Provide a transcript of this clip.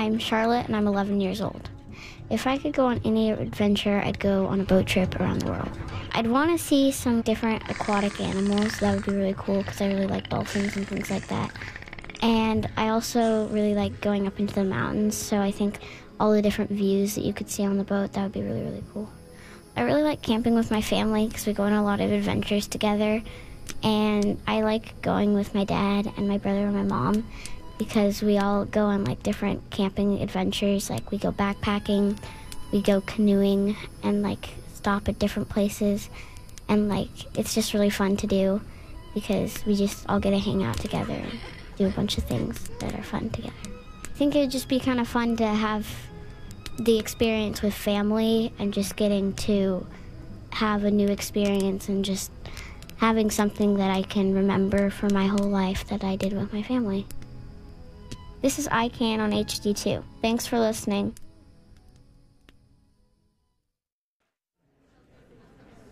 I'm Charlotte, and I'm 11 years old. If I could go on any adventure, I'd go on a boat trip around the world. I'd want to see some different aquatic animals. That would be really cool because I really like dolphins and things like that. And I also really like going up into the mountains, so I think all the different views that you could see on the boat, that would be really, really cool. I really like camping with my family because we go on a lot of adventures together. And I like going with my dad and my brother and my mom because we all go on like different camping adventures. Like we go backpacking, we go canoeing, and like stop at different places. And like it's just really fun to do because we just all get to hang out together and do a bunch of things that are fun together. I think it would just be kind of fun to have the experience with family and just getting to have a new experience and just having something that I can remember for my whole life that I did with my family. This is I Can on HD2. Thanks for listening.